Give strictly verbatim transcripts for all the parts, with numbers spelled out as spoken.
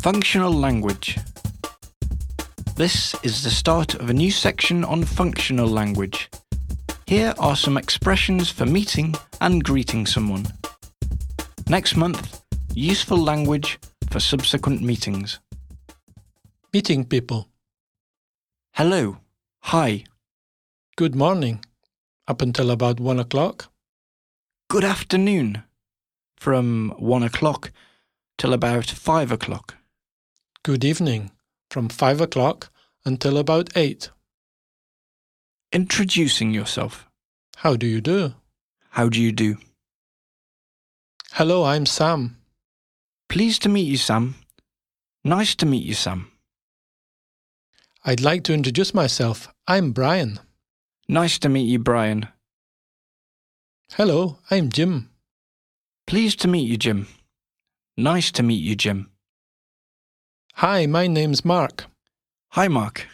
Functional language. This is the start of a new section on functional language. Here are some expressions for meeting and greeting someone. Next month, useful language for subsequent meetings. Meeting people. Hello. Hi. Good morning. Up until about one o'clock. Good afternoon. From one o'clock till about five o'clock. Good evening. From five o'clock until about eight. Introducing yourself. How do you do? How do you do? Hello, I'm Sam. Pleased to meet you, Sam. Nice to meet you, Sam. I'd like to introduce myself. I'm Brian. Nice to meet you, Brian. Hello, I'm Jim. Pleased to meet you, Jim. Nice to meet you, Jim. Hi, my name's Mark. Hi, Mark.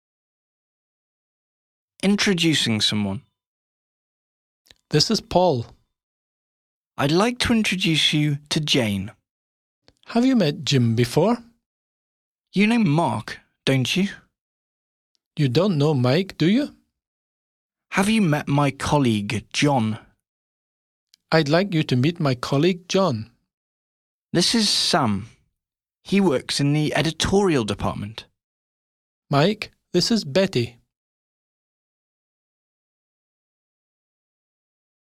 Introducing someone. This is Paul. I'd like to introduce you to Jane. Have you met Jim before? You know Mark, don't you? You don't know Mike, do you? Have you met my colleague, John? I'd like you to meet my colleague, John. This is Sam. He works in the editorial department. Mike, this is Betty.